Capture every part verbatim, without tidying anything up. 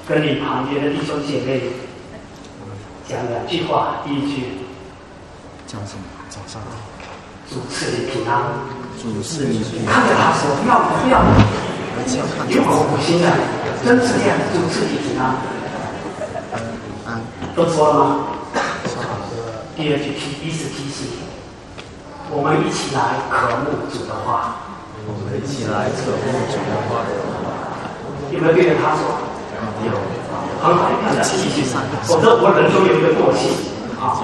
跟你旁边的弟兄姐妹讲两句话。第一句， 讲什么？早上好。 主赐你平安。 主赐你平安。 看着他说：“不要不要，有口无心的，真是这样。主赐你平安。” 安。 都说了吗？第二句提彼此提醒，我们一起来渴慕主的话。 我们一起来渴慕主的话。 有没有对着他说？ 有。 很好，看着继续上。否则我人都有一个惰性啊。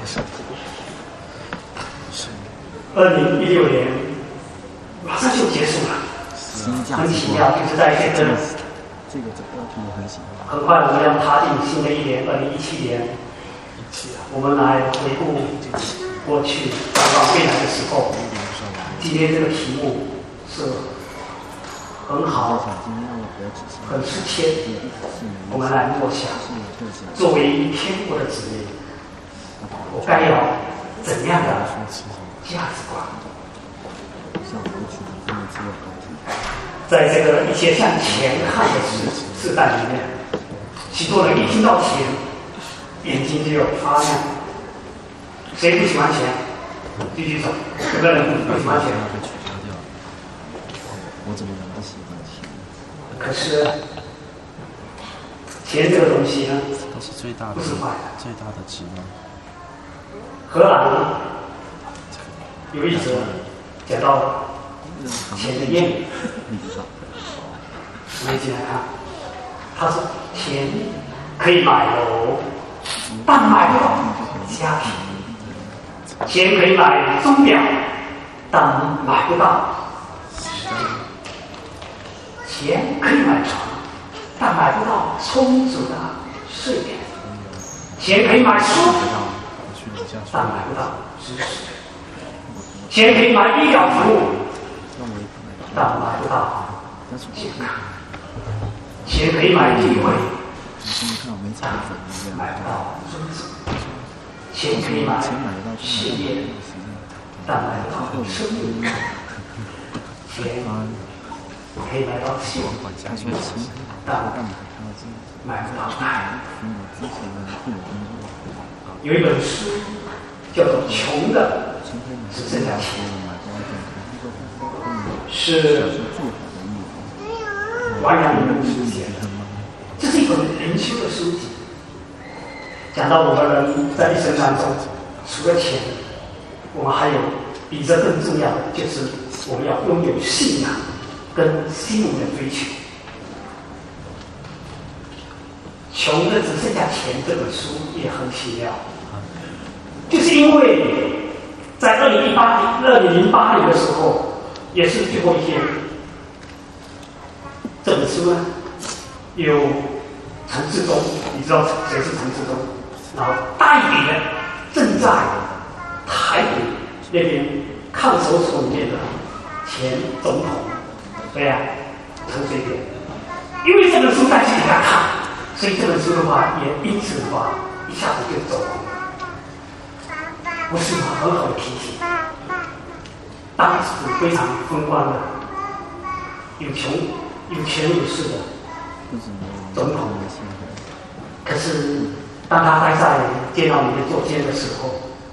二零一六年马上就结束了，很奇妙，就是在这个这个这个题我很喜欢。 很快我们要踏进新的一年，二零一七年，我们来回顾过去，展望未来的时候。今天这个题目是很好，很适切。我们来默想，作为天国的子民，我该有怎样的价值观？在这个一切向前看的时时代里面，许多人一听到钱，眼睛就有发亮。谁不喜欢钱？继续走。有个人不喜欢钱。 我怎么能不喜欢钱？ 可是钱这个东西呢， 它是最大的， 不是坏的， 最大的值呢。 荷兰呢有一则讲到钱的谚语，我们一起来看。他说：“钱可以买楼，但买不到家庭；钱可以买钟表，但买不到钱可以买床，但买不到充足的睡眠；钱可以买书，但买不到知识；钱可以买医疗服务，但买不到健康；钱可以买地位，但买不到尊重；钱可以买事业，但买不到生命；钱可以买到幸福，但买不到爱。”有一本书叫做《穷的只剩下钱》，是完然人书写的。这是一本灵修的书籍，讲到我们人在一生当中，除了钱，我们还有比这更重要的，就是我们要拥有信仰跟心灵的追求。穷的只剩下钱这本书也很奇妙，就是因为在二零一八年、二零零八年的时候，也是最后一天，这本书呢有陈志忠，你知道谁是陈志忠？然后代表正在台北那边看守所里面的前总统，对呀、啊，陈水扁。因为这本书再去给他看，所以这本书的话也因此的话一下子就走红了。我是很好的提醒，当时非常风光的，有穷有权有势的总统，可是当他待在监牢里面坐监的时候，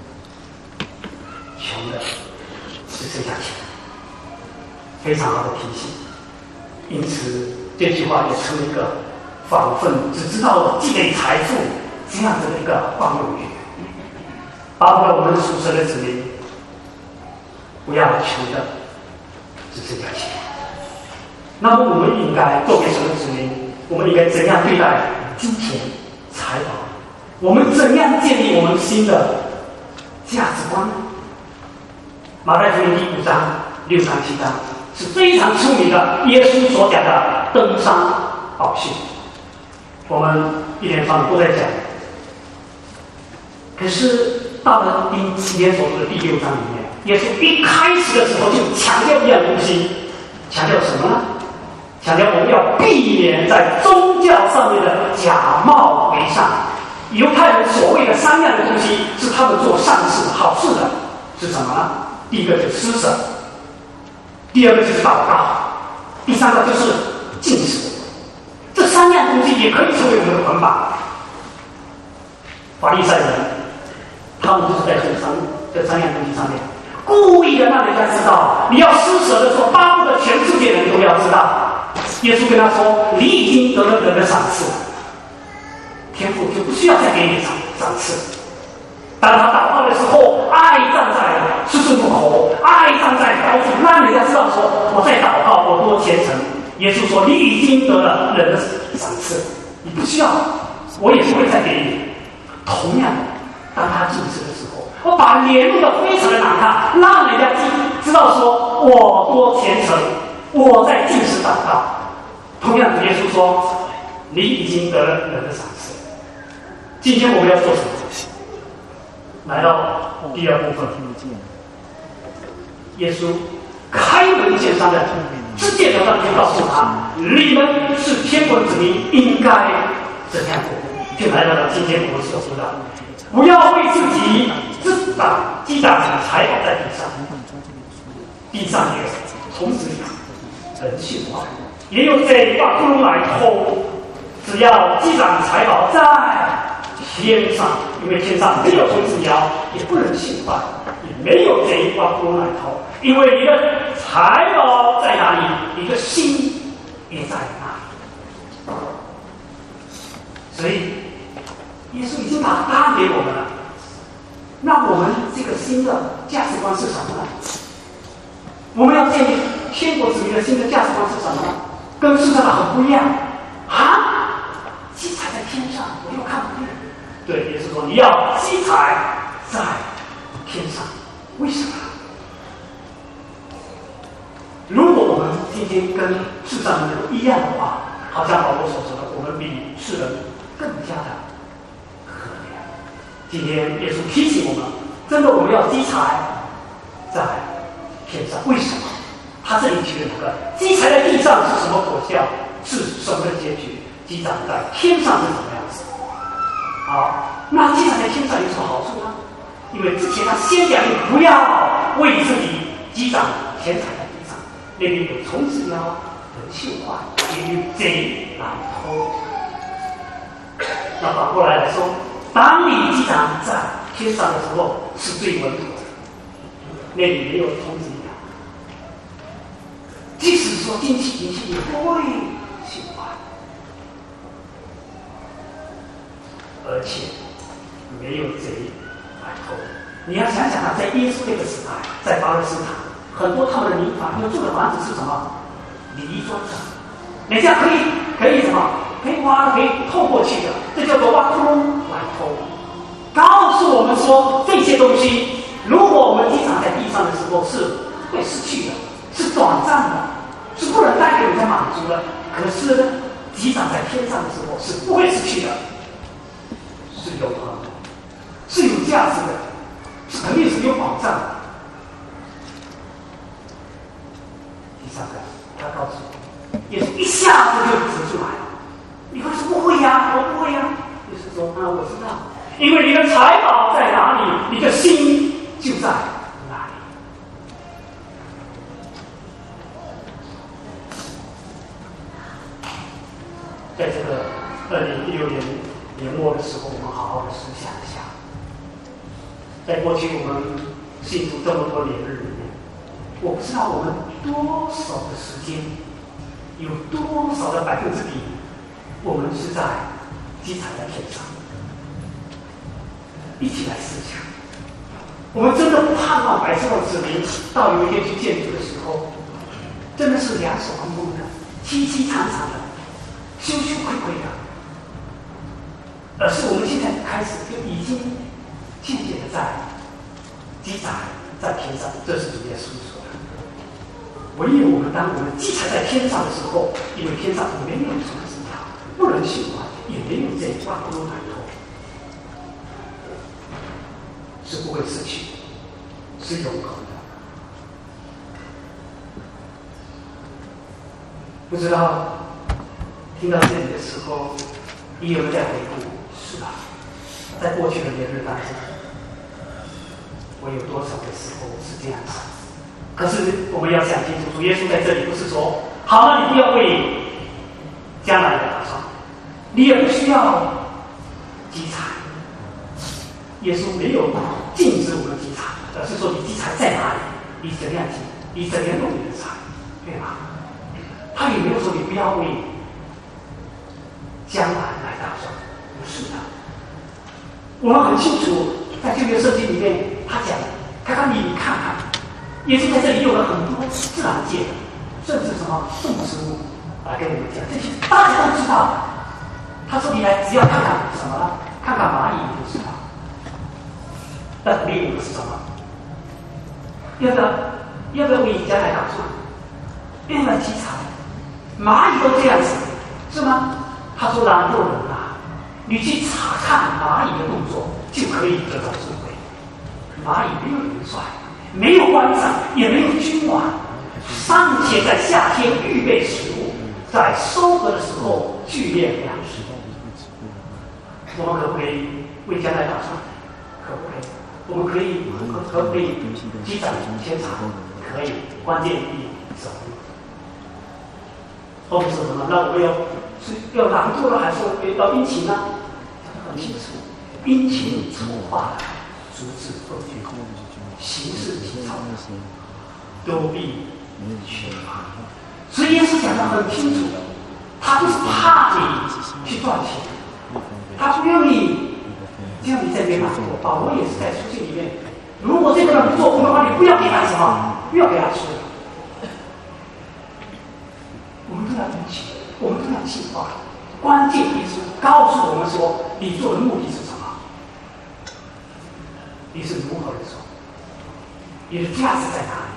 穷的只剩下钱，非常好的提醒。因此这句话也成为一个仿佛只知道积累财富这样子的一个惯用语，包括我们属神的子民，不要穷的只剩下钱。那么我们应该作为神的子民，我们应该怎样对待金钱财宝？我们怎样建立我们新的价值观呢？马太福音第五章、六章、七章是非常出名的耶稣所讲的登山宝训，我们一连串都在讲。可是到了第今天所说的第六章里面，耶稣一开始的时候就强调一样东西，强调什么呢？强调我们要避免在宗教上面的假冒为善。犹太人所谓的三样的东西是他们做善事好事的，是什么呢？第一个就是施舍，第二个就是祷告，第三个就是禁食。这三样东西也可以成为我们的捆绑。法利赛人，他们就是在这上这三样东西上面，故意的让人家知道，你要施舍的时候，巴不得全世界人都要知道。耶稣跟他说：“你已经得了人的赏赐，天父就不需要再给你赏赏赐。”当他祷告的时候，爱站在四处路口，爱站在高处，让人家知道说我在祷告，我多虔诚。耶稣说：“你已经得了人的赏赐，你不需要，我也不会再给你。”同样的，当他进食的时候，我把脸弄得非常的难看，让人家知道说我多虔诚，我在进食祷告。同样的，耶稣说：“你已经得了人的赏赐。”今天我们要做什么？来到第二部分，耶稣开门见山的直接的上就告诉他：“你们是天国之民，应该怎样过？”就来到了今天我们所说的，不要为自己自打击打财宝在地上，地上也虫子养，人性化，也有贼把窟窿来偷。只要积攒财宝在天上，因为天上没有虫子咬，也不能性坏，也没有贼把窟窿来偷。因为你的财宝在哪里，你的心也在哪里。所以耶稣已经把答案给我们了。那我们这个新的价值观是什么呢？我们要建立天国子民的新的价值观是什么呢？跟世上的很不一样啊！积财在天上，我又看不见。对，耶稣说你要积财在天上，为什么？如果我们天天跟世上的人一样的话，好像保罗所说的，我们比世人更加的可怜。今天耶稣提醒我们，真的我们要积财在天上。为什么？他这里举了一个积财在地上是什么果效，是什么的结局？积攒在天上是什么样子？好，那积攒在天上有什么好处呢？因为之前他先讲你不要为自己积攒钱财在地上，那边有虫子咬，人性坏，也有贼来偷。那反过来来说，当你积攒在天上的时候，是最稳妥的，那里没有虫子咬，即使说经济景气也不会性坏，而且没有贼来偷。你要想想啊，在耶稣那个时代，在巴勒斯坦，很多他们的民房要住的房子是什么？泥砖的，人家可以可以什么？可以挖，可以透过去的，这叫做挖窟窿来偷。告诉我们说，这些东西，如果我们积攒在地上的时候，是会失去的，是短暂的，是不能带给人家满足的。可是呢，积攒在天上的时候，是不会失去的，是永恒的，是有价值的，是肯定是有保障的。第三个，他告诉我，耶稣一下子就指出来了。你会说不会呀、啊，我不会呀、啊。耶稣说：“啊，我知道，因为你的财宝在哪里，你的心就在哪里。”在这个二零一六年年末的时候，我们好好的思想一下，在过去我们信主这么多年日里面，我不知道我们多少的时间，有多少的百分之比。我们是在积财在天上，一起来思想。我们真的盼望百姓的子民到有一天去见主的时候，真的是两手空空的、凄凄惨惨的、羞羞愧愧的，而是我们现在开始就已经渐渐的在积财在天上。这是主耶稣说的。唯有我们当我们积财在天上的时候，因为天上没有虫子，不能性坏，也没有贼挖窟窿来偷，是不会失去，是永恒的。不知道听到这里的时候，你有没有在回顾？是吧？在过去的年日当中，我有多少的时候是这样子？可是我们要想清楚，主耶稣在这里不是说，好了，你不要为将来的打算， 你也不需要积财。耶稣没有禁止我们积财，而是说你积财在哪里，你怎样积，你怎样用你的财，对吧？他也没有说你不要为将来来打算，不是的。我们很清楚，在旧约圣经里面，他讲，看看你，你看看，耶稣在这里用了很多自然界，甚至什么动植物来跟我们讲，这些大家都知道。他说你来，只要看看什么呢？看看蚂蚁，你就知道。那鼓励我们是什么？要不要要不要为你将来打算？要不要积财？蚂蚁都这样子，是吗？他说懒惰人啊，你去查看蚂蚁的动作，就可以得到智慧。蚂蚁没有元帅，没有官长，也没有君王，尚且在夏天预备食物，在收割的时候聚敛粮食。我们可不可以为将来打算？可不可以？我们可以可可不可以积攒钱财？可以，关键以什么？后面说什么？那我们要是要懒惰了，还是要殷勤呢？很清楚，殷勤筹划，逐字不绝，行事体操，都必缺乏。所以耶稣讲得很清楚，他不是怕你去赚钱，他不愿意这样你在别人做。保罗也是在书信里面，如果这个人不做工的话，你不要给他什么，不要给他吃。我们都要殷勤，我们都要计划。关键耶稣告诉我们说，你做的目的是什么？你是如何的做？你的价值在哪里？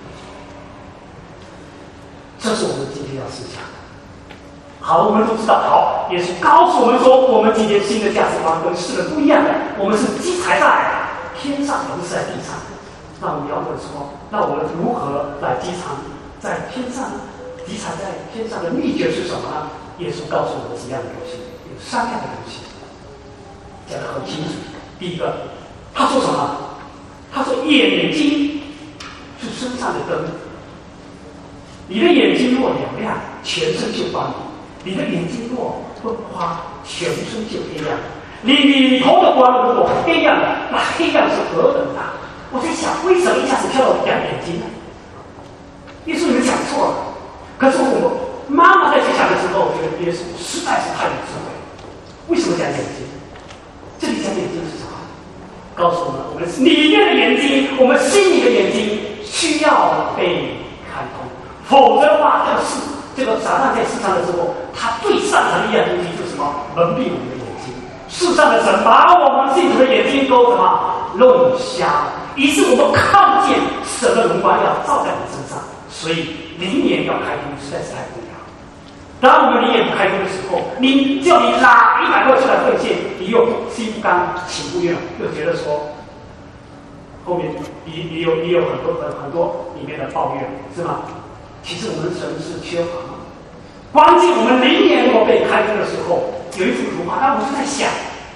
这是我们今天要思想的。好，我们都知道，好，耶稣告诉我们说，我们今天新的价值观跟世人不一样的，我们是积财在天上，而不是在地上。那我们要问说，那我们如何来积财在天上呢？积财在天上的秘诀是什么呢？耶稣告诉我们几样东西，有三样的东西，讲得很清楚。第一个，他说什么？他说眼睛是身上的灯，你的眼睛若亮亮，全身就光明；你的眼睛若昏花，全身就黑暗。你里头的光如果黑暗了，那黑暗是何等大？我在想，为什么一下子跳到讲眼睛呢？耶稣你们讲错了。可是我妈妈在去讲的时候，我觉得耶稣实在是太有智慧。为什么讲眼睛？这里讲眼睛是什么？告诉我们，我们里面的眼睛，我们心里的眼睛需要被开通，否则的话，这个世这个撒旦在世上的时候，他最擅长的一样东西就是什么？蒙蔽我们的眼睛。世上的神把我们信徒的眼睛都什么弄瞎，以致我们看不见神的荣光要照在我们身上。所以灵眼要开通实在是太重要。当我们灵眼不开通的时候，你叫你拿一百块出来奉献，你又心不甘情不愿，又觉得说后面你你有你有很多很很多里面的抱怨，是吗？其实我们神是缺乏吗？关键我们灵眼如果被开通的时候，有一幅图画，那我就在想，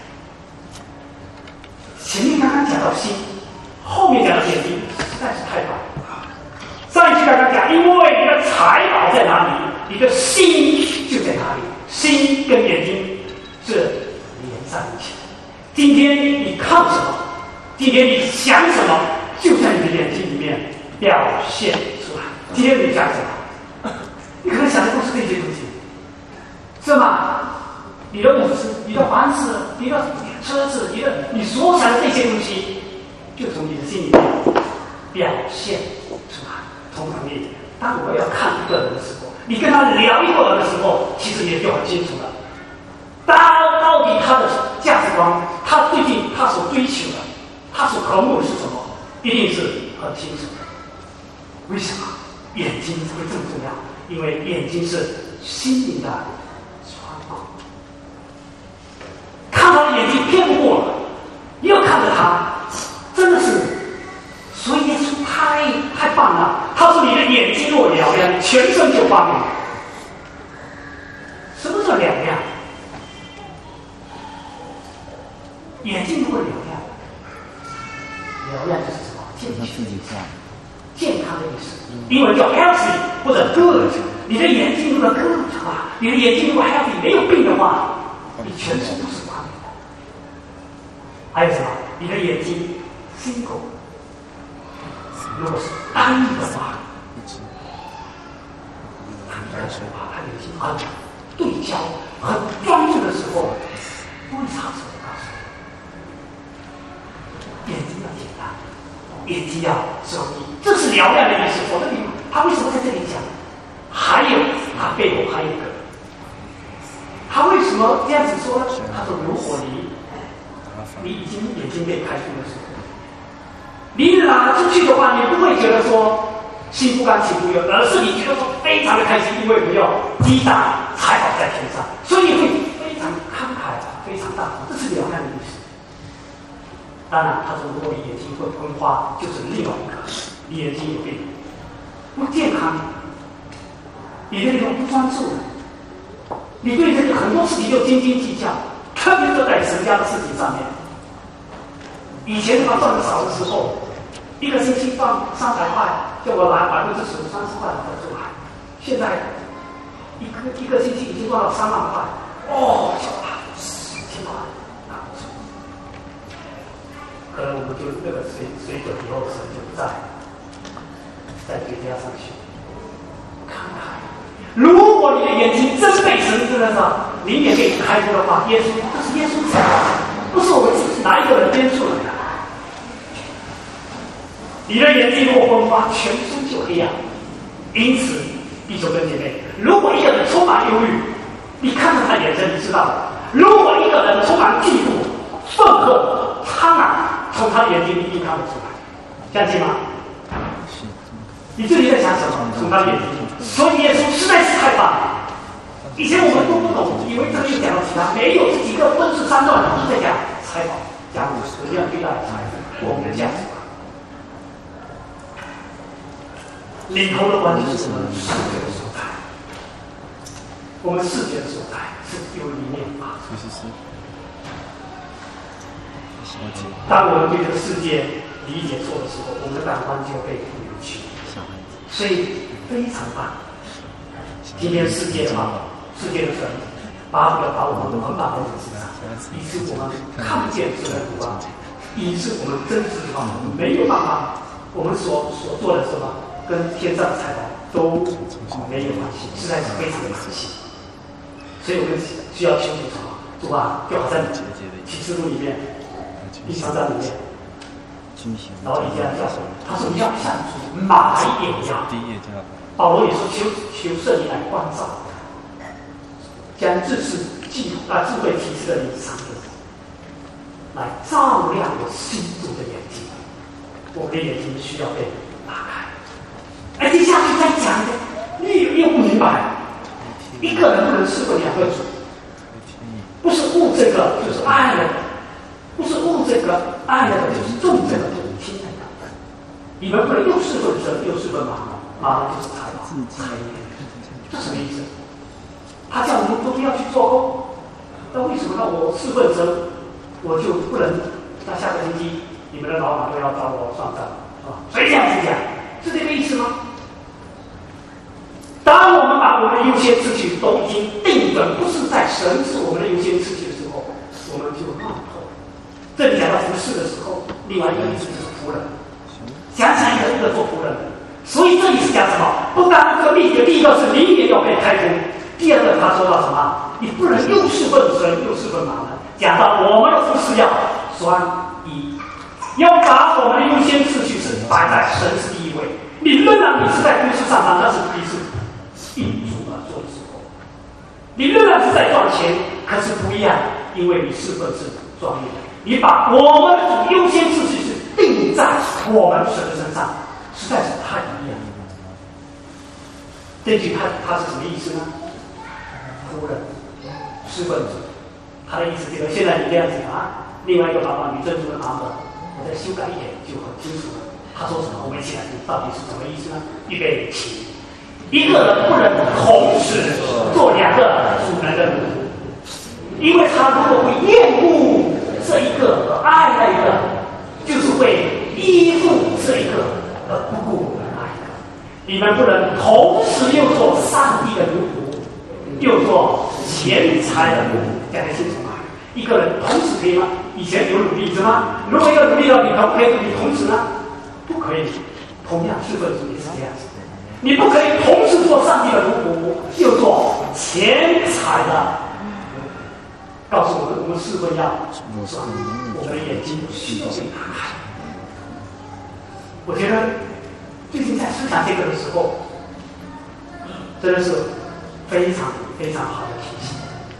前面刚刚讲到心，后面讲到眼睛，实在是太棒了。上一句刚刚讲，因为你的财宝在哪里，你的心就在哪里，心跟眼睛是连在一起。今天你看什么，今天你想什么，就在你的眼睛里面表现出来。今天你想什么，你可能想的都是这些东西，是吗？你的物质、你的房子、你的车子、你的你所想的这些东西，就从你的心里面表现出来。通常你当我要看一个人的时候，你跟他聊一个人的时候，其实也就很清楚了。到到底他的价值观，他最近他所追求的，他所渴慕的是什么，一定是很清楚的。为什么眼睛会这么重要？因为眼睛是心灵的窗口。看他的眼睛骗不过了，又看着他，真的是。所以耶稣太太棒了，他说你的眼睛若嘹亮，全身就光明。什么叫嘹亮？眼睛如果嘹亮，嘹亮就是什么？健康，健康的意思，英文叫 healthy 或者 good。你的眼睛如果 good 的话，你的眼睛如果 healthy 没有病的话， 你全身都是光明的。还有什么？你的眼睛心口，如果是单一的话，他说话，他眼睛很对焦、很专注的时候，不会插手的告诉你，眼睛要简单，眼睛要注意，这是嘹亮的意思。否则你他为什么在这里讲？还有他背后还有一个，他为什么这样子说呢？他说：如果你你已经眼睛被开出的时候，你拿出去的话，你不会觉得说心不甘情不愿，而是你觉得说非常的开心，因为没有击打财宝在天上，所以会非常慷慨，非常大方，这是嘹亮的意思。当然，他说如果你眼睛会昏花，就是另外一个，你眼睛有病，不健康，你的人不专注，你对这个很多事情就斤斤计较，特别是在神家的事情上面。以前他赚的少的时候，一个星期赚三百块，叫我拿百分之十三十块拿出来。现在一个一个星期已经赚到三万块，哦，叫他四千块拿不出。可能我们就那个水水准以后神就不在，在绝佳上去。看看，如果你的眼睛真被神知道上，灵眼给开出的话，耶稣这是耶稣讲的，不是我们自己哪一个人编出来的。你的眼睛如果昏花，全身就黑暗。因此，弟兄跟姐妹，如果一个人充满忧郁，你看看他眼神，你知道了。如果一个人充满嫉妒、愤恨、贪婪，从他的眼睛一定看得出来，相信吗？你自己在想什么？从他的眼睛。所以耶稣实在是太棒了。以前我们都不懂，以为这里讲到其他，没有这几个分是三段，都是在讲财宝、讲实际上最大的财富，我们的价值观。领头的关系是我们视觉的所在，我们视觉的所在是由里面发出。当我们对这个世界理解错的时候，我们的感官就被扭曲，所以非常棒。今天世界啊，世界的神巴不得把我们捆绑在身上，以致我们看不见神的图案，以致我们真知道没有办法，我们所所做的什么跟天上的财宝都没有关系，实在是非常的可惜。所以我们需要求主什么？主啊，就好像启示录里面第三章里面，然后你这样叫什么？他说要向主买眼药。保罗也说求求圣灵来关照，将知识记啊智慧启示的灵赏给我，来照亮我心中的眼睛。我们的眼睛需要被打开。而接下去再讲的，你又不明白，一个人不能侍奉两个主，不是悟这个就是爱了的，不是悟这个爱了的就是重这个就是轻了的。你们不能又侍奉神又侍奉马门，马门就是财宝，财业，这什么意思？他叫你们都不要去做工，那为什么让我侍奉神，我就不能？那下个星期你们的老板都要找我算账啊？谁这样子讲？是这个意思吗？当我们把我们的优先次序都已经定准，不是在神是我们的优先次序的时候，我们就乱透。这里讲到服侍的时候，另外一个意思就是仆人，想想一个一个做仆人。所以这里是讲什么？不单这个秘诀，第一个是灵眼要被开通，第二个他说到什么？你不能又侍奉神又侍奉马门。讲到我们的服侍要专一，要把我们的优先次序是摆在神是第一位。你仍然你是在公司上班，那是你是应主而做的时候，你仍然是在赚钱，可是不一样，因为你侍奉是专业的。你把我们的主优先次序是定在我们神身上，实在是太不一样。这句他他是什么意思呢？仆人、侍奉者，他的意思这个现在你这样子啊，另外一个版本，你珍珠的版本，我再修改一点就很清楚了。他说什么？我们一起来听，到底是什么意思呢？预备起，一个人不能同时做两个主人的奴仆，因为他如果会厌恶这一个而爱那一个，就是会依附这一个而不顾那一个。你们不能同时又做上帝的奴仆，又做钱财的奴仆。 讲得清楚吗？一个人同时可以吗？以前有努力是吗？如果要努力了，你可不可以你同时呢？不可以。同样，资本主义是这样子的，你不可以同时做上帝的奴仆，又做钱财的。告诉我们，我们是否要转我们的眼睛需要被打开？我觉得最近在思想这个的时候，真的是非常非常好的提醒。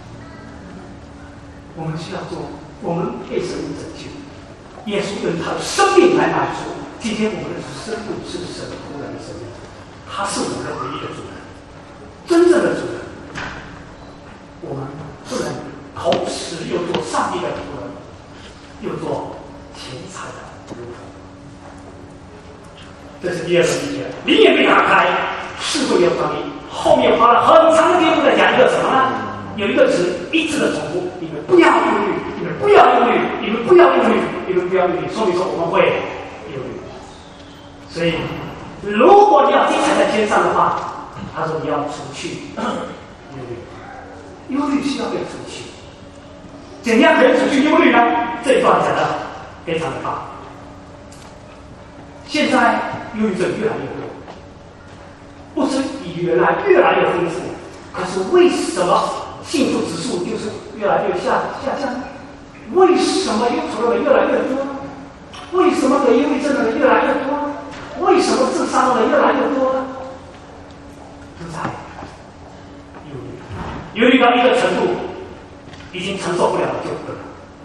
我们需要做，我们被神拯救，耶稣用他的生命来满足。今天我们的生命是神仆人的生命，他是我们的唯一的主人，真正的主人。我们不能同时又做上帝的仆人，又做钱财的奴仆。这是第二个理解，灵眼被打开，是否有关联？后面花了很长的篇幅在讲一个什么呢？有一个词一直的重复：你们不要忧虑，你们不要忧虑，你们不要忧虑，你们不要忧虑。说明说我们会忧虑。所以，如果你要精彩在天上的话，他说你要除去忧虑，忧虑需要被除去。怎样可以除去忧虑呢？这一段讲的非常的棒。现在忧郁症越来越多，不是比原来越来越丰富，可是为什么幸福指数就是越来越下下降？为什么忧愁的人越来越多？为什么得忧郁症的人越来越多？为什么自杀的人越来越多呢？都在忧虑，忧虑到一个程度，已经承受不了了就不了。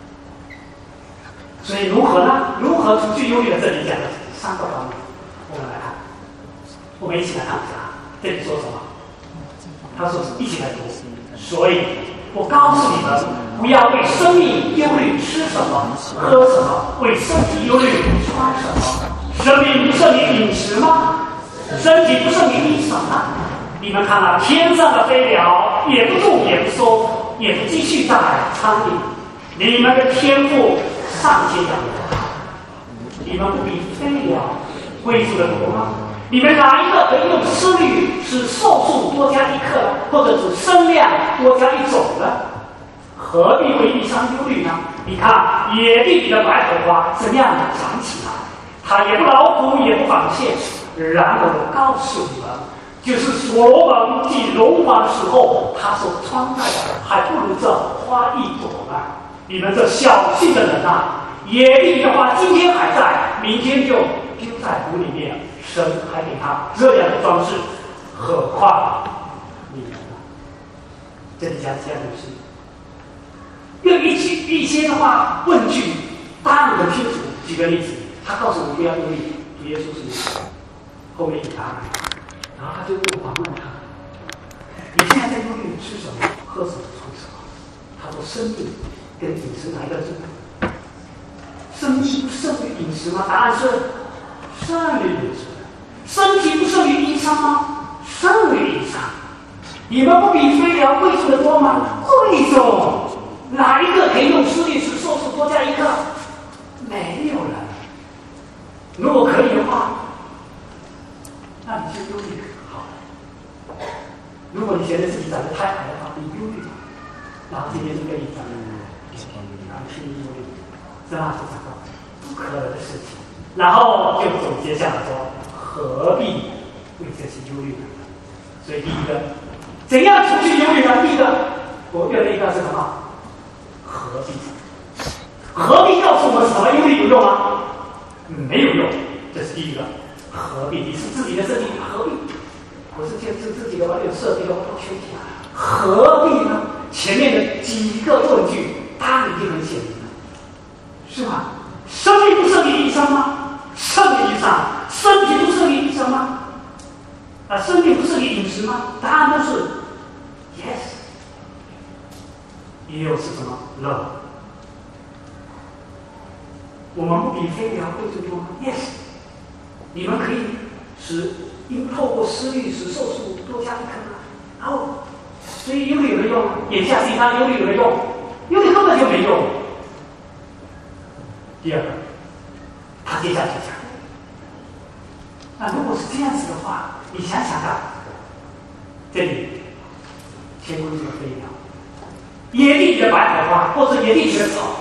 所以如何呢？如何除去忧虑的？这里讲的三个方面，我们来看，我们一起来看一下，这里说什么？他说一起来读。所以我告诉你们，不要为生命忧虑吃什么喝什么，为身体忧虑穿什么。生命不胜于饮食吗？身体不胜于衣裳吗？你们看啊，天上的飞鸟也不种也不收，也不积蓄在仓里，你们的天父尚且养活，你们不比飞鸟贵重的多吗？你们哪一个可以用思虑使寿数多加一克，或者使生量多加一种呢？何必为一伤忧虑呢？你看野地里的百合花怎样长起来，它也不劳苦，也不纺线。然而我告诉你们，就是所罗门既荣华的时候，他所穿戴的还不如这花一朵呢。你们这小气的人啊，野地的花今天还在，明天就丢在土里面，神还给他这样的装饰，何况你们呢？这里讲这样的事，用一句一些的话问句答案很清楚。举个例子，他告诉我们不要忧虑，主耶稣是谁？后面有答案，然后他就又反问他：你现在在忧虑吃什么、喝什么、穿什么？他说：生命跟饮食哪一个重要？生命不胜于饮食吗？答案是胜于饮食。身体不胜于衣裳吗？胜于衣裳。你们不比飞鸟贵重的多吗？贵重。哪一个可以用思虑使寿数多加一个？没有了。如果可以的话，那你就忧虑好。如果你觉得自己长得太矮的话，你忧虑，然后今天就跟你讲，然后心里忧虑，这样就讲到不可能的事情，然后就总结下来说，何必为这些忧虑呢？所以第一个，怎样除去忧虑呢？第一个，我约了一个是什么？何必？何必告诉我们什么忧虑有用吗？没有用，这是第一个。何必？你是自己的身体，何必？我是见自自己的话，有设计的话都缺题，何必呢？前面的几个问句，答案已经很显明了，是吧？生命不胜于衣裳吗？胜于衣裳。身体不胜于衣裳吗？啊，生命不胜于饮食吗？答案都是 yes。也有是什么 no？ 我们不比飞鸟贵重多吗 ？yes。你们可以使因透过思虑使寿数多加一颗吗？然后，所以忧虑有没有用？眼下是一般忧虑有没有用？忧虑根本就没用。第二个，他接下去讲，那如果是这样子的话，你想想看，这里天空中的飞鸟， 野地里的白海花，或者野地里的草，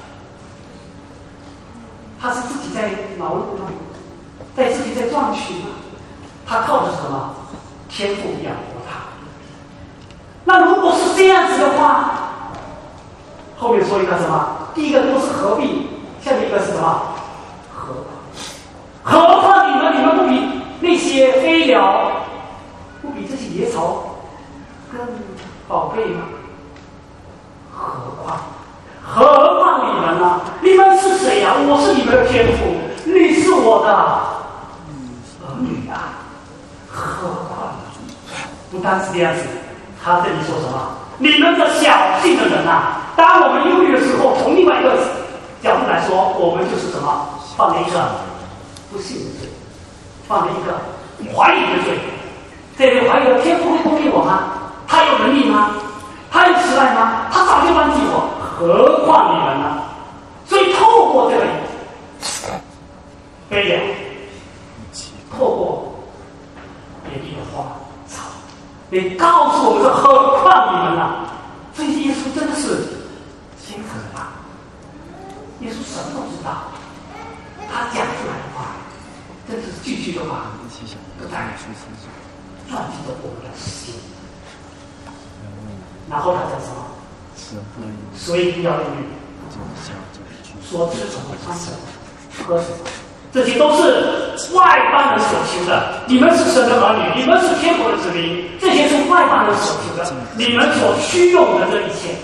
他是自己在劳碌吗？在自己在赚取吗？他靠的是什么？天赋养活他。那如果是这样子的话，后面说一个什么？第一个都是合并，下面一个是什么？何况？何况你们，你们不比那些飞鸟，不比这些野草更宝贝吗？何况？何况你们呢？你们是谁呀、啊？我是你们的天父，你是我的儿女啊！何况？不单是这样子，他这里说什么？你们这小信的人啊！当我们忧虑的时候，从另外一个角度来说，我们就是什么？犯了一个不信的罪，犯了一个怀疑的罪。这里怀疑的天父会公平我吗？他有能力吗？他有慈爱吗？他早就忘记我，何况你们呢？所以透过这个悲凉，透过野地的花草，你告诉我们说，何况你们呢？所以耶稣真的是心很大，耶稣什么都知道，他讲出来的话，真是句句的话都在钻进着我们的心。然后他讲什么？所以不要忧虑，说吃什么穿什么喝什么，这些都是外邦人所求的。你们是神的儿女，你们是天国的子民，这些是外邦人所求的。你们所需用的这一切，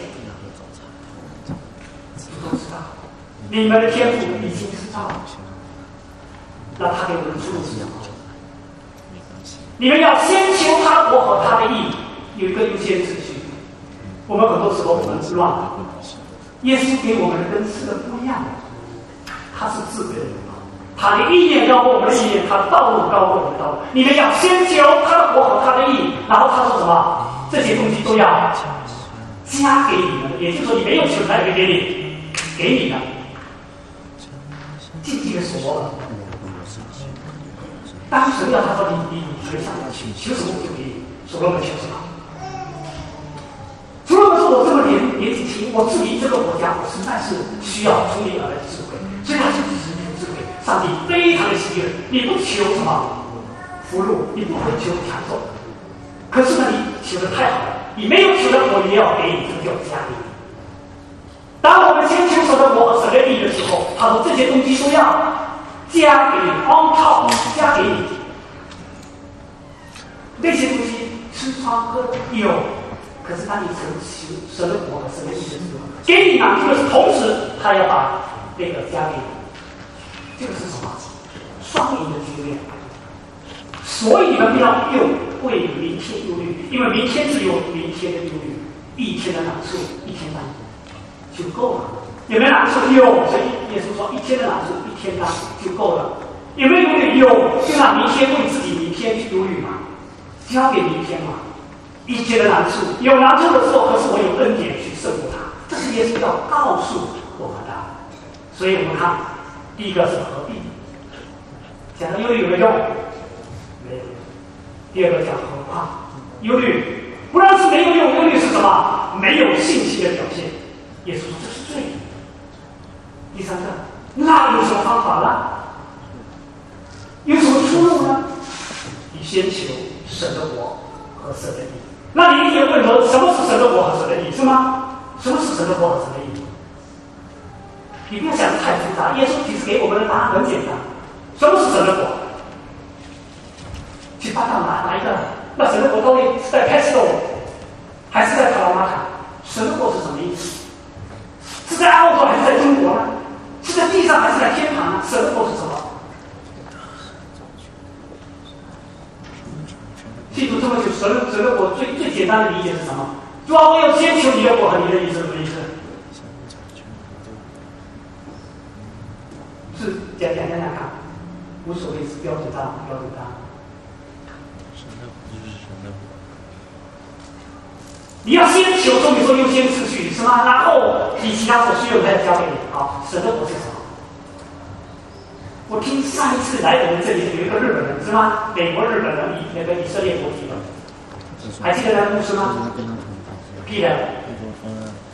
都知道。你们的天父已经知道了。那他给我们的出路是什么？你们要先求他的国和他的义，有一个优先次序。我们很多时候我们乱了。耶稣给我们的跟吃的不一样，他是智慧的人，他的意念高过我们的意念，他的道路高过我们的道路。你们要先求他的国和他的义，然后他说什么？这些东西都要加给你们，也就是说你没有求，他也会给你，给你的。经济的所了。当神要他说你你你学上要求，求什么我就给你，所罗门求什么？所罗门说：“我这么年年纪轻，我治理这个国家，我实在是需要从你而来的智慧。所以他就只是求智慧。上帝非常的喜悦，你不求什么福禄，你不会求强壮，可是呢，你求的太好了，你没有求的我也要给你，这就加给你。当我们先求神的国和神的义的时候，他说这些东西都要加给你 ，on top 加给你。那些东西吃穿喝有。”可是当你成求神的国和神的义的时候，给你满足的是同时，他要把那个加给你，这个是什么？双赢的局面。所以你们不要又为明天忧虑，因为明天只有明天的忧虑，一天的难处一天当就够了。有没有难处？有。所以耶稣说，一天的难处一天当就够了。有没有忧虑？有。就让明天为自己明天去忧虑嘛，交给明天嘛。一切的难处，有难处的时候，可是我有恩典去胜过它，这是耶稣要告诉我们的。所以我们看，第一个是何必，讲到忧虑有没有用？没有用。第二个讲何况，忧虑不但是没有用，忧虑是什么？没有信心的表现。耶稣说这是罪。第三个，那有什么方法呢？有什么出路呢？你先求神的国和神的义。那你一定问说，什么是神的国和神的义，是吗？什么是神的国和神的义？你不要想太复杂，耶稣其实给我们的答案很简单。什么是神的国？去发到哪哪一个？那神的国到底是在 Pesto 还是在卡拉马塔？神的国是什么意思？是在澳洲还是在中国呢？是在地上还是在天堂呢？神的国是什么？记住这么久，神的神的国最最简单的理解是什么？主要我要先求你的国和你的义是什么意思？是讲讲讲讲看，无所谓是标准答案，标准答案。 神的国就是神的国。 你要先求，说你说优先次序是吗？然后你其他所需要的再交给你。好，神的国是什么？我听上一次来我们这里有一个日本人是吗？美国日本人以那个以色列国籍的，还记得那个牧师吗？记得。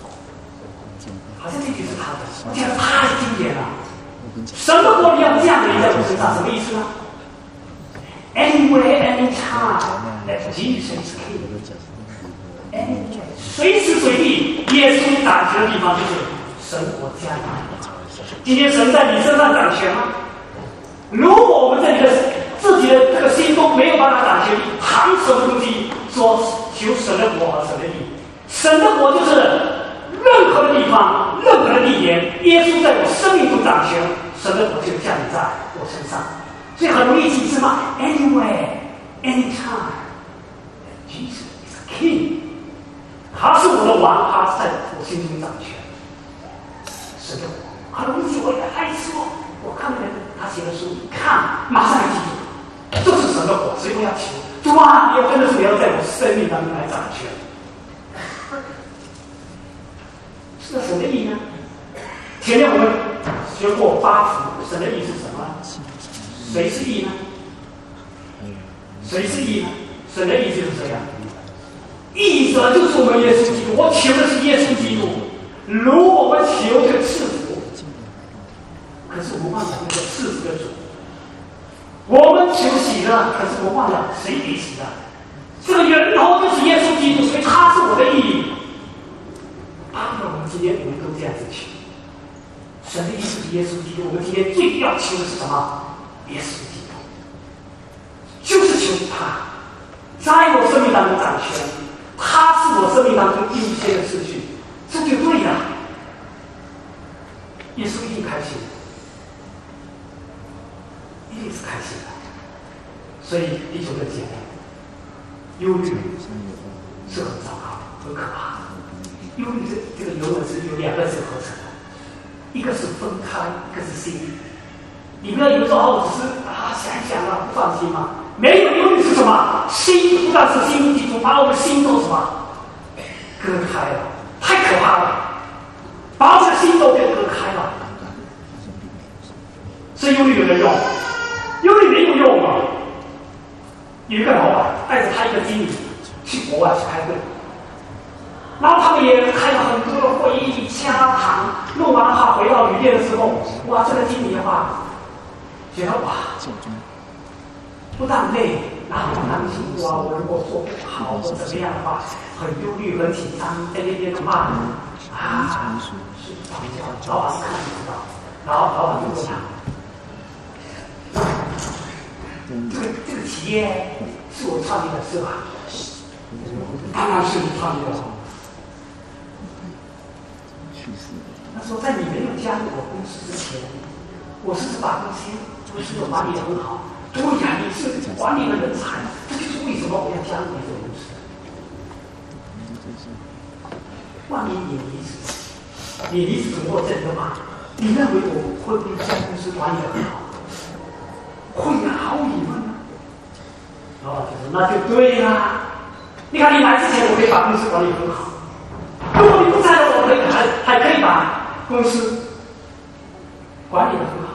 好像这句是他的，我觉得太经典了。神的国你要这样的一个身上，什么意思呢？Anywhere, anytime, that Jesus is King. Anywhere， 随时随地，耶稣掌权的地方就是神国家里面。今天神在你身上掌权吗？如果我们在你的自己的这个心中没有办法掌权，谈什么东西说求神的国和神的义？神的国就是任何的地方、任何的地点，耶稣在我生命中掌权，神的国就降临在我身上。所以很容易记是吗 ？Anywhere, anytime, Jesus is King。他是我的王，他在我心中掌权。神的国很容易记，我也爱说，我看人他写的书，看马上就记住，这是神的国，所以我要求主啊，你要真的是你要在我生命当中来掌权。是神的意呢？前面我们学过八福，神的意是什么？谁是义呢？谁是义呢？神的意就是这样，义者就是我们耶稣基督。我求的是耶稣基督，如果我们求这个赐福，可是我们忘了那个赐福的主。我们求喜乐，可是我忘了谁给喜乐。这个源头就是耶稣基督，所以他是我的义。啊，我们今天我们都这样子求，神的意思是耶稣基督。我们今天最要求的是什么？耶稣基督，就是求他在我生命当中掌权，他是我生命当中优先的次序，这就对了。耶稣一定开心，一定是开心的。所以弟兄的姐妹，忧虑是很糟糕、很可怕的。忧虑这这个忧呢是由两个字合成的，一个是分开，一个是心。你不要以为说哦，只是啊想一想啊，不放心嘛。没有忧虑是什么？心不但是心中基础，把我们心都什么割开了，太可怕了，把我们的心都给割开了。所以忧虑有没有用？忧虑没有用啊！有一个老板带着他一个经理去国外去开会，然后他们也开了很多的会议，洽谈，弄完了他回到旅店的时候，哇，这个经理的话。觉得哇，不但累，然后很担心哇，我如果做不好或怎么样的话，很忧虑、很紧张，在那边的骂啊，睡不着觉。老板看就知道，然后老板就问他：“这个这个企业是我创立的，是吧？”当然是你创立的。他说：“在你没有加入我公司之前，我是把公司。”公司的管理得很好，对呀，你是管理的人才，这就是为什么我要加入你这个公司。万一你离职，你离职通过证的话，你认为我会不会将公司管理得很好？会啊，毫无疑问啊。老板就说：“那就对啦，你看你来之前，我可以把公司管理很好，如果你不在了，我可以还还可以把公司管理得很好。”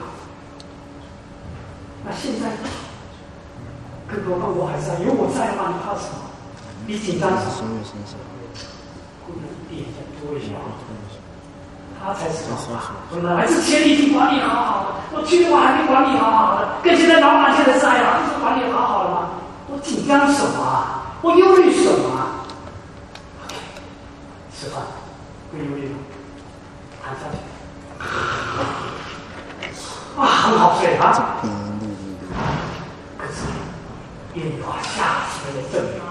那现在，更何况我还在，有我在的话，你怕什么？你紧张什么？不能点一下多一下，他才是老板。我本来是前已经管理好好的，我去年我还没管理好好的，跟现在老板现在在了，不是管理好好了吗？我紧张什么啊？我忧虑什么啊 ？OK， 吃饭，不忧虑了，谈下去。哇，很好睡啊！可是夜里话吓死了的阵仗，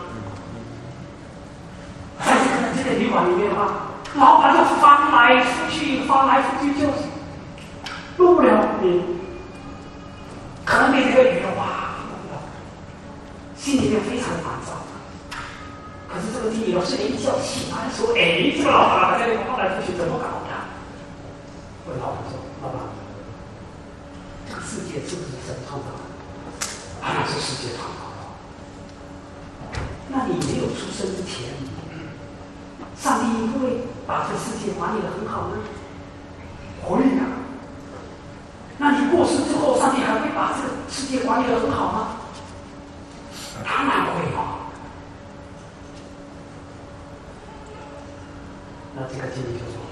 在这个这个旅馆里面的话，老板就翻来覆去，翻来覆去，就是入不了你。可能那这个雨的话，心里面非常烦躁。可是这个经理老师一觉起来说：“哎，这个老板还在那个翻来覆去，怎么搞的？”问老板说：“老板。”这个世界是不是神创造的？当然是世界创造的。那你没有出生之前，上帝会不会把这个世界管理得很好呢？会啊。那你过世之后，上帝还会把这个世界管理得很好吗？当然会哦。那这个经理就说：“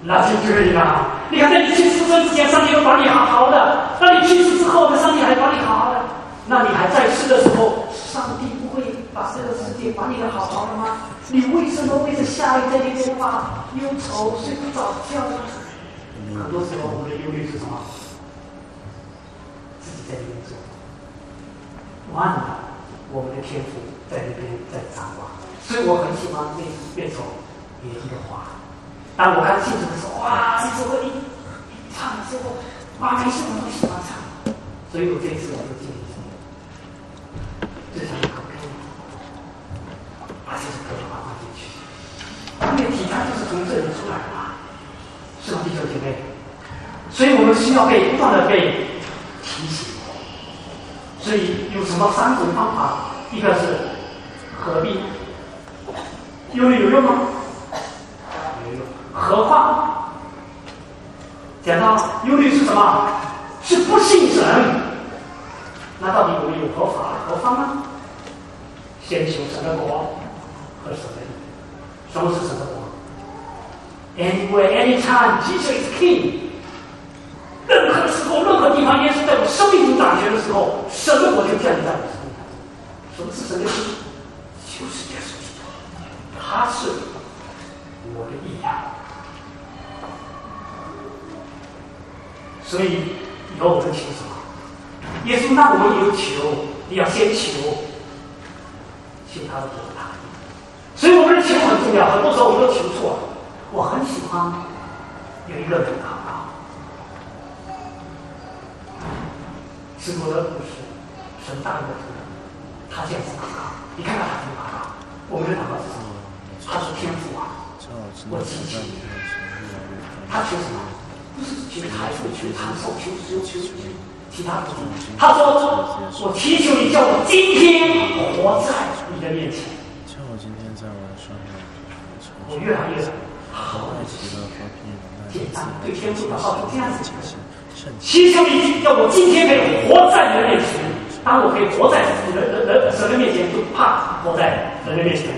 那就对了。你看，在你去世之前，上帝都把你好好的；那你去世之后呢，上帝还把你好好的。那你还在世的时候，上帝不会把这个世界把你的好好的吗？你为什么为着下一代的变化忧愁睡不着觉呢？很多时候，我们的忧虑是什么？自己在那边做，忘了我们的天赋在那边在掌管。所以我很喜欢那那首《耶和华》。当我刚进去的时候，哇，这首歌一一唱的时候，哇，没事我都喜欢唱。所以我这一次我就进去，就想搞搞，把这首歌放放进去。因为题材就是从这里出来的嘛，是吧，弟兄姐妹？所以我们需要被不断的被提醒。所以有什么三种方法？一个是合并，忧虑有用吗？没用。何况讲到忧虑是什么？是不信神。那到底我们有何法何方呢？先求神的国和神的义。什么是神的国 ？Anywhere, anytime, Jesus is King。任何时候、任何地方，耶稣在我生命中掌权的时候，神的国就降临在我生命中。什么是神的义？就是耶稣基督，他是我的义呀。所以以后我们求什么？耶稣让我们有求，你要先求，求他的国他的义。所以我们的求很重要，很多时候我们都求错了。我很喜欢有一个人祷告。是我的故事，神大的主人，他这样子祷告，你看看他怎么祷告。我们的祷告是什么？他说：“天父啊，我祈求你。”他求什么？不是求财富、求长寿、求求求求其他的。他说：“我祈求你，叫我今天活在你的面前。” 叫我今天在我的生命， 我越来越好的简单对天父祷告是这样子的。祈求你要我今天可以活在你的面前。当我可以活在人人人神的面前，就怕活在人的面前。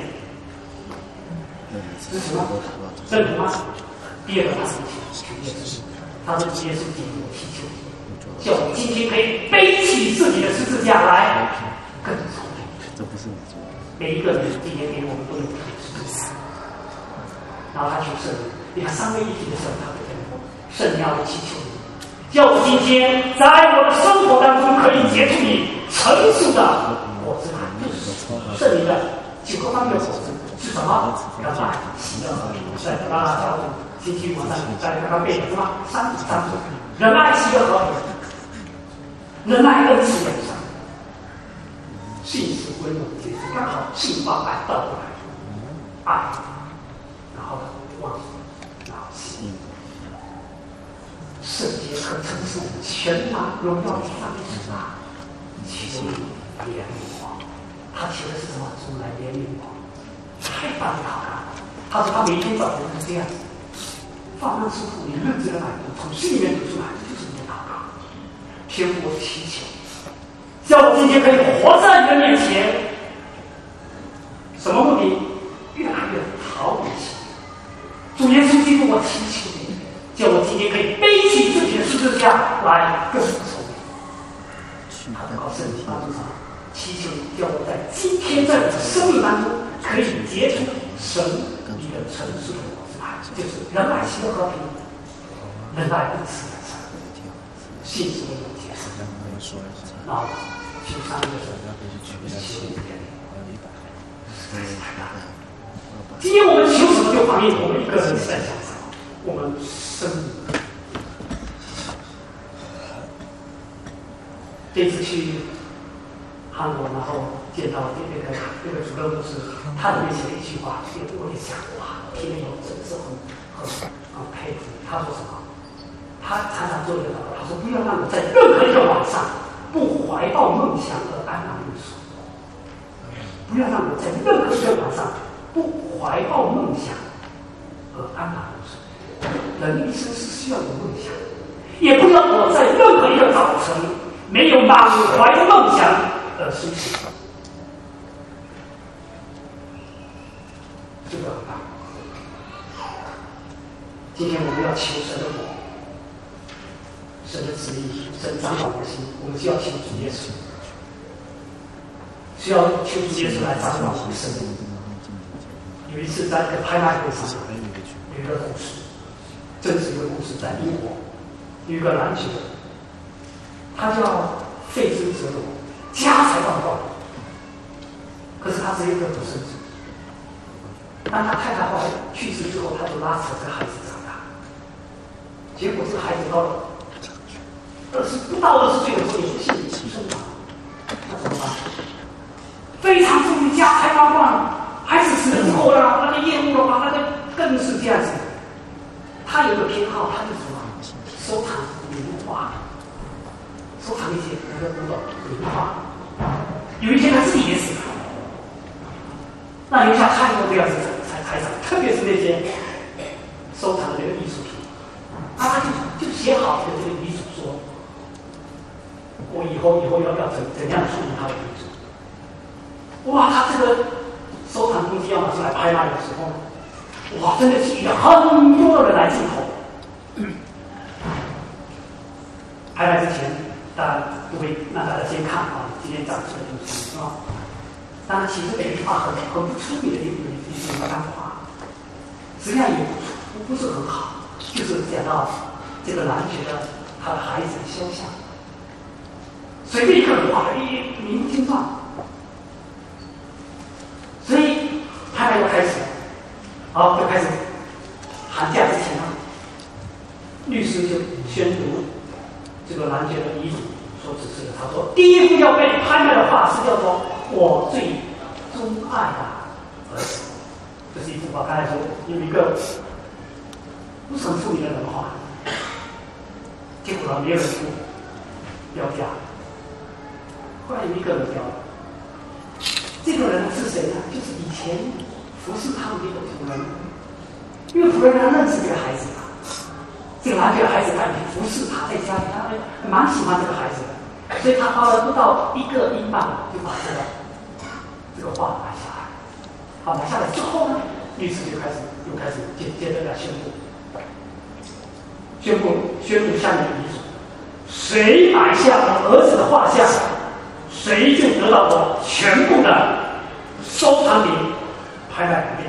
这是什么？认同吗？第二个，他是求耶稣，他说耶稣基督，我祈求你，叫我今天可以背起自己的十字架来，更聪明。 这不是你做的。 每一个人今天给我们都有十字架，然后他求圣灵，你看三位一体的时候，他会这样说：圣灵要祈求你。叫我今天在我的生活当中可以结出你成熟的果子来，就是圣灵的九个方面的果子是什么？仁爱、喜乐、和平。在拉拉小组星期五晚上在刚刚背的什么？三三种：仁爱、喜乐、和平。仁爱、恩慈、友善，信实、温柔、节制，刚好信望爱倒过来，爱，然后望，然后喜。圣洁和成熟，全拿荣耀给上帝之大，求你怜悯我。他求的是什么？主来怜悯我，太棒了！他说他每天早晨是这样子，放慢速度，你认真的来读，从心里面读出来，就是你的祷告。天父，我祈求，叫我今天可以活在你的面前。什么目的？越来越讨你喜悦。主耶稣基督，我祈求你。叫我今天可以背起自己的十字架来更聪明。他祷告圣灵帮助什么？祈求你叫我在今天在我的生命当中可以结出神你的成熟的果子来，就是仁爱、喜乐、和平，仁爱、恩慈、友善，信实、温柔、节制。然后求上帝的神，求你怜悯。今天我们求什么就反映我们一个人在想什么。我们生命这次去韩国，然后见到那个那个主任牧师，他里面写了一句话，我也想哇，听了以后真是很很很佩服。他说什么？他常常做一个祷告，他说不要让我在任何一个晚上不怀抱梦想而安然入睡，不要让我在任何一个晚上不怀抱梦想而安然入睡。人一生是需要有梦想，也不要我在任何一个早晨没有满怀梦想而睡醒。这个很大。 今天我们要求神的国，神的旨意，神掌管我的心，我们就要求主耶稣，需要求主耶稣来掌管我们的生命。有一次在一个拍卖会上，有一个故事，真实一个故事，在英国有一个篮球人，他叫费兹哲罗，家财万贯，可是他只有一个独生子。当他太太后来去世之后，他就拉扯这个孩子长大。结果这个孩子到了二十不到二十岁的时候，也是性命牺牲了。那怎么办？非常富裕，家财万贯，孩子死了之后呢，那个业务的话，那个更是这样子。他有个偏好，他就什么收藏名画，收藏一些那个古董名画。有一天他自己也死了。那留下太多这样子财财产，特别是那些收藏的这个艺术品，那他就就写好的这个遗嘱说，我以后以后要要怎怎样处理他的遗嘱。哇，他这个收藏东西要拿出来拍卖的时候，哇，真的是遇到很多的人来竞投。拍卖之前，当然不会让大家先看啊，今天展示的东西是吧？当然，其实每一句话很很不出名的一一一句干话，实际上也不不是很好，就是讲到这个男爵的他的孩子的肖像，随便一个人画了一名不经传，所以拍卖就开始，好就开始寒假之前呢，律师就宣读这个男爵的遗嘱所指示的，他说第一幅要被拍卖的画是叫做我最钟爱的儿子，这是一幅画。刚才说有一个不是很出名的人画，结果呢没有人付标价，后来有一个人标了。这个人是谁呢？就是以前服侍他们的一个仆人，因为仆人他认识这个孩子嘛，这个男爵的孩子他也服侍他，在家里他蛮喜欢这个孩子的，所以他花了不到一个英镑就把这个。这个话买下来，好买下来之后呢，律师就开始又开始接接着来宣布，宣布宣布下面的遗嘱：谁买下我儿子的画像，谁就得到我全部的收藏品拍卖权利。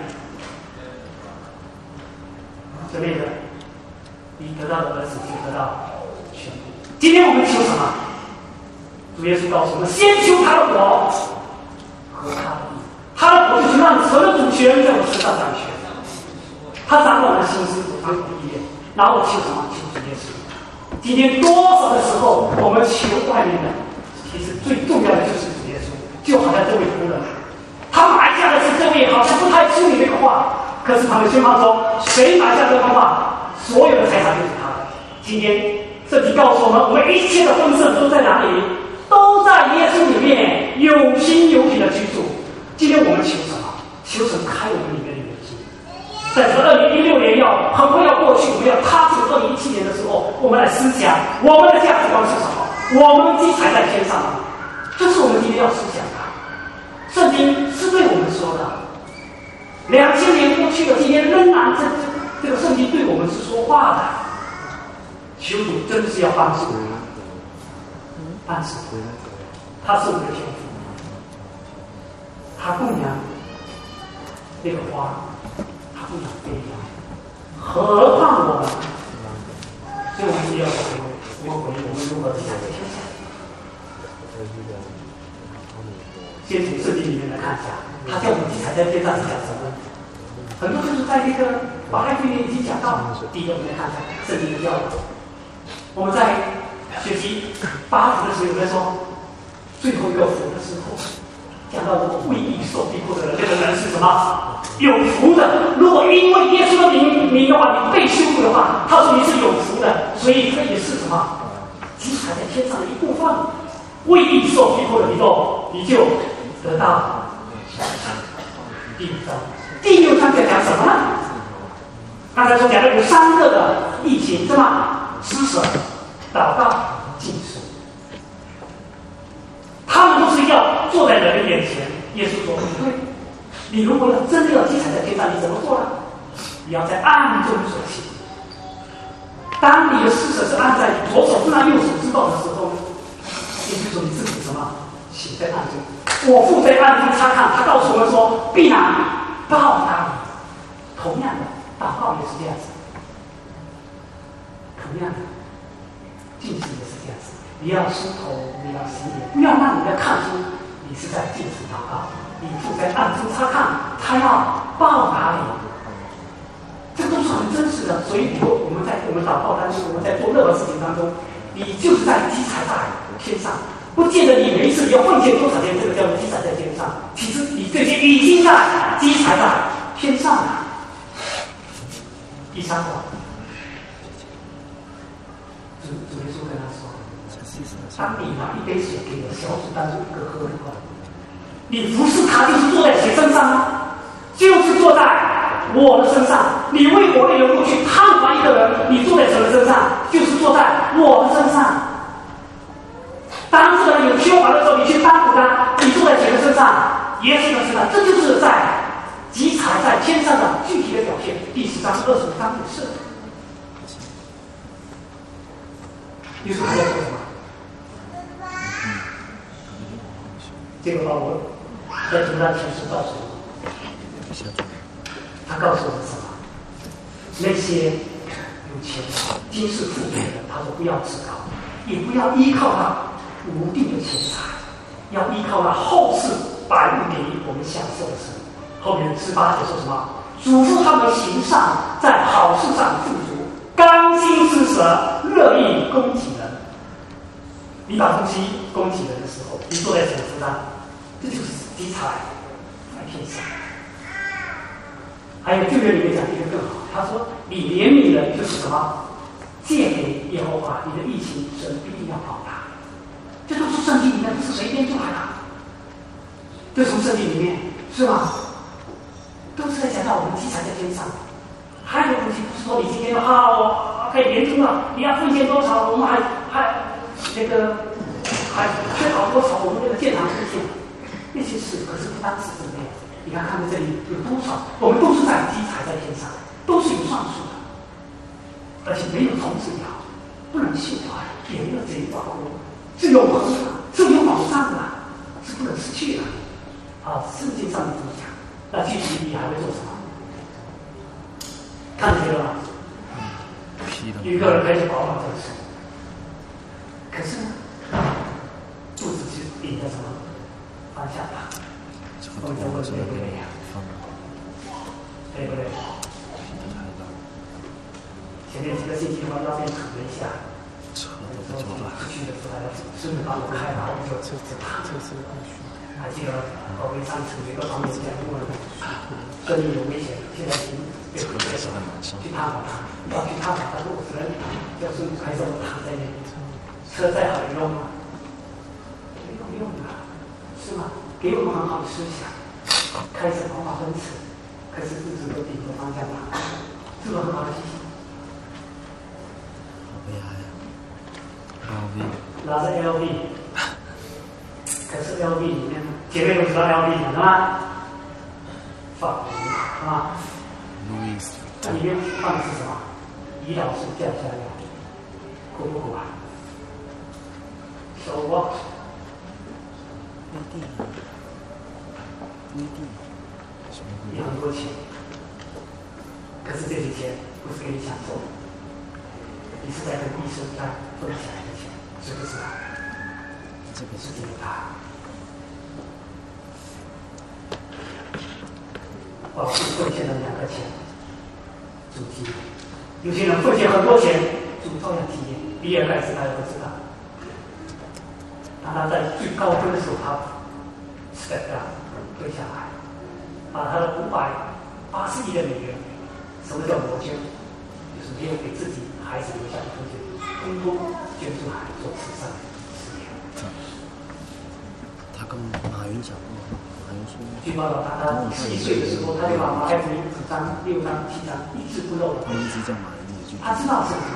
什么意思？你得到的儿子就得到全部。今天我们求什么？主耶稣告诉我们：先求他的国。和他的意，他的国就是让神的主权在我身上掌权，他掌管我的心思，掌管我的意愿，然后我求什么？求主耶稣。今天多少的时候，我们求外面的，其实最重要的就是主耶稣。就好像这位仆人，他买下的是这位好像不太出名的一个画，可是他们宣判说，谁买下这幅画，所有的财产就是他的。今天圣经告诉我们，我们一切的丰盛都在哪里？都在耶稣里面有心有品的居住。今天我们求什么？求神开我们里面的眼睛。在这二零一六年要很快要过去，我们要踏进二零一七年的时候，我们来思想我们的价值观是什么？我们积财在天上，这是我们今天要思想的。圣经是对我们说的，两千年过去了，今天仍然这这个圣经对我们是说话的。求主真的是要帮助我们。但是，他是我们的天父，他供养那个花，他供养飞鸟，何况我们？所以我们也要回归，我们回我们如何积财在天上。先从圣经里面来看一下，他叫我们积财在天上是讲什么？很多就是在这个马太福音已经讲到。第一个，我们来看一下圣经的教导。我们在学习八福的时候，有人说最后一个福的时候，讲到这个为义受逼迫的人，这个人是什么？有福的。如果因为耶稣的名名的话，你被羞辱的话，他说你是有福的，所以这也是什么？积财在天上的一部分。为义受逼迫的你就你就得到第五章。第六章在讲什么呢？刚才说讲的有三个的疫情，是吧？施舍、祷告、禁食，他们都是要坐在人的眼前。耶稣说：“不对，你如果要真的要积财在天上，你怎么做呢？你要在暗中所行， 当你的施舍是按在左手不按右手之道的时候，也就是说你自己什么血在暗中，我父在暗中察看，他告诉我们说必然报答你。同样的，祷告也是这样子，同样的，进食也是这样子。你要梳头，你要洗脸，不要让人家看出你是在进食祷告。你父在暗中察看，他要报答你。这都是很真实的，所以以后我们在我们祷告当中，我们在做任何事情当中，你就是在积财在天上，不见得你每一次要奉献多少钱，这个叫做积财在天上。其实你这些已经在积财在天上了。第三个，主主耶稣跟他说：“当你拿一杯水给我小组当中一个喝的话，你服侍他就是坐在谁身上吗？就是坐在我的身上。你为我的缘故去探访一个人，你坐在谁的身上？就是坐在我的身上。当这个人有缺乏的时候，你去帮助他，你坐在谁的身上？耶稣的身上。这就是在积财在天上的具体的表现。第十章、二十五章也是。耶稣还在说什么？这个把我在读他前书告诉我。他告诉我们什么？那些有钱的、今世富足的人，他说不要自高，也不要依靠他无定的钱财，要依靠他后世百物给我们享受的神。后面十八节说什么？嘱咐他们行善，在好事上富足，甘心施舍，乐意供给人。你把东西供给人的时候，你坐在谁身上？这就是积财在天上。还有旧约里面讲的一个更好，他说你怜悯人就是什么？借给耶和华，你的义行神必定要报答。这都是圣经里面，不是随便出来的，这从圣经里面是吗？都是在讲到我们积财在天上。还有东西不是说你今天啊，我可以年终了，你要奉献多少，我们还还那个还缺少多少，我们这个建堂奉献，那些事可是不单是这样。你看，看到这里有多少？我们都是在积财在天上，都是有算数的，而且没有虫子咬，不能亵坏，也没有贼保护，是永恒的，是有保障的，是不能失去的。啊，圣经上面这么讲，那具体你还会做什么？看见了吗？有一个人开始保养这个事，可是呢，肚子是顶着什么方向吧？我们中国对不对呀？对不对？前面几个星期我那边扯了一下，我说出去的时候，顺便把我开了，我就就躺着。还记得我们上次有一个朋友讲过，生命有危险，现在已经被毁灭了，去探访他，要去探访他，如果只能要是还是我躺在那里，车再好用吗？没有用的，是吗？给我们很好的思想，开始方法分尺，可是自己都顶着方向盘，这个很好的提醒。 好悲哀啊 ！L V， 拿着 L V， 可是 L V 里面，前面有知道 L V 讲的吗？法国啊，那里面放的是什么？胰岛素降下来，苦不苦啊？手握。 内地，内地， 也很多钱，可是这些钱不是给你享受的，你是在跟医生在分享的钱，是不是啊？这个是给他。我是奉献了两个钱，主题。有些人奉献很多钱，主照样体验。比尔盖茨大家都知道。当他在最高分的时候，他 step down 退下来，把他的五百八十亿的美元，什么叫摩捐？就是没有给自己孩子留下的东西，通通捐出来做慈善事业。 他跟马云讲过，马云说， 据报道，他他十一岁的时候，他就把马太福音五章、六章、七章一字不漏的， 他一直叫马云一句， 他知道是什么，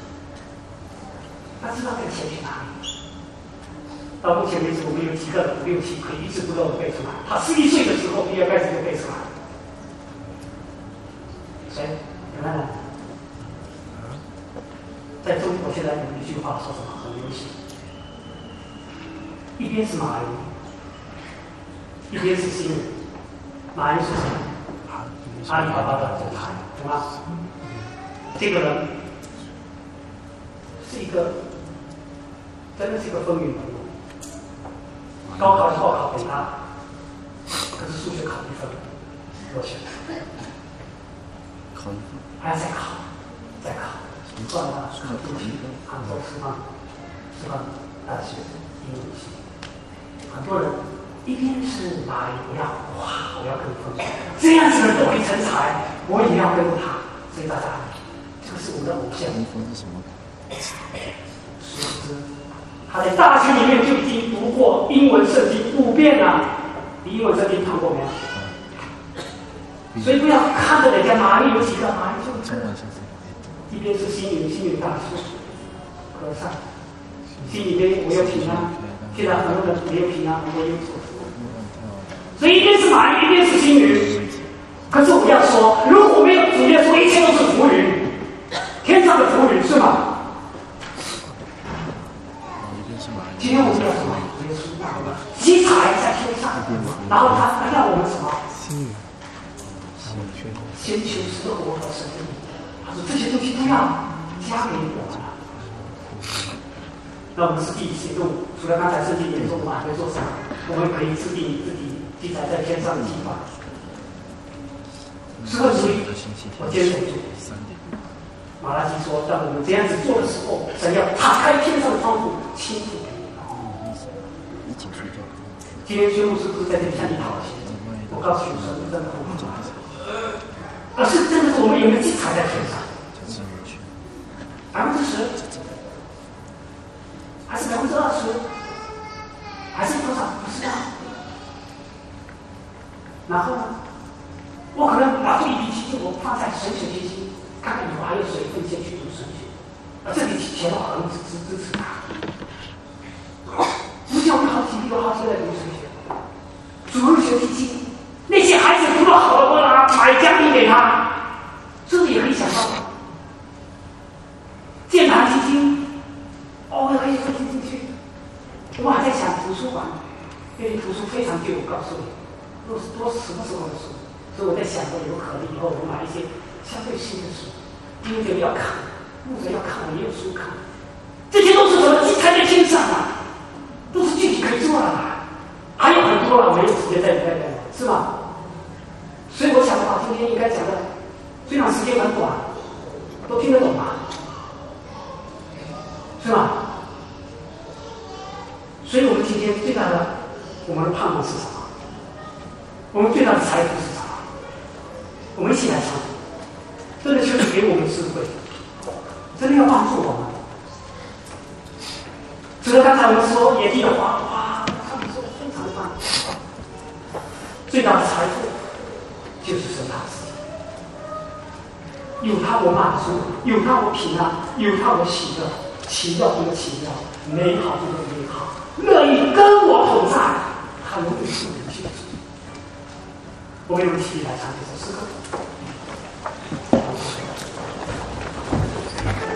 他知道这个钱去哪里。到目前为止，我们有几个五六七可以一字不漏的背出来。他十一岁的时候，比尔盖茨就背出来了。谁？有没有？ 在中国现在有一句话说什么很流行，一边是马云，一边是新人。马云是谁？阿里巴巴的总裁，对吗？这个人是一个，真的是一个风云人物。高考报考给他，可是数学考一分，落选。 考一分， 还要再考，再考，算了，考不去，杭州师范，师范大学英语系。很多人一边是马云，我要哇，我要跟风，这样子的都可以成才，我也要跟他。所以大家，这个是我们的偶像。 一分是什么？ 殊不知，他在大学里面就已经读过英文圣经五遍了。你英文圣经看过没有？所以不要看着人家马云有几个，马云就一边是星云，星云大师和尚，心里面我有平安。现在很多人没有平安，我有祝福。所以一边是马云，一边是星云。可是我要说，如果没有主耶稣，一切都是浮云，天上的浮云是吗？今天我们要什么？主耶稣，七彩在天上，然后他他要我们什么？先求神国和神的义，他说这些东西都要加给我们了。那我们是第一行动，除了刚才圣经演说，我们还会做什么？我们可以制定自己记载在天上的计划。是问题，我坚守住。马拉基说，当我们这样子做的时候，神要打开天上的窗户，倾覆给你。今天薛牧师不是在这里向你讨钱，我告诉你，神真的不会。而是真的是我们有没有记载在天上？百分之十，还是百分之二十，还是多少？不知道。然后呢，我可能拿出一笔基金，我放在神学基金，看看以后还有谁奉献去读神学，而这笔钱我可能支支支持他。不像我们好几有好几个在读神学，主日学基金。那些孩子读得好了，我拿买奖品给他，是不是也可以想到？键盘基金，哦，也可以分进去。我还在想图书馆，因为图书非常贵，我告诉你，都是多什么时候的书，所以我在想过有可能以后我买一些相对新的书，因为这个要看，牧者要看，我也有书看，这些都是什么记载在天上啊，都是具体可以做的啊，还有很多了，没有时间再再讲，是吗？所以我想的话，今天应该讲的，虽然时间很短，都听得懂吧？是吧？所以我们今天最大的，我们的盼望是什么？我们最大的财富是什么？我们一起来唱，真的求你给我们智慧，真的要帮助我们。除了刚才我们说野地的花，哇，他们说的非常的棒。最大的财富就是神他自己，有他我满足，有他我平安，有他我喜乐，奇妙中的奇妙，美好中的美好，乐意跟我同在，他永远是我的救主。我们用一起来唱这首诗歌。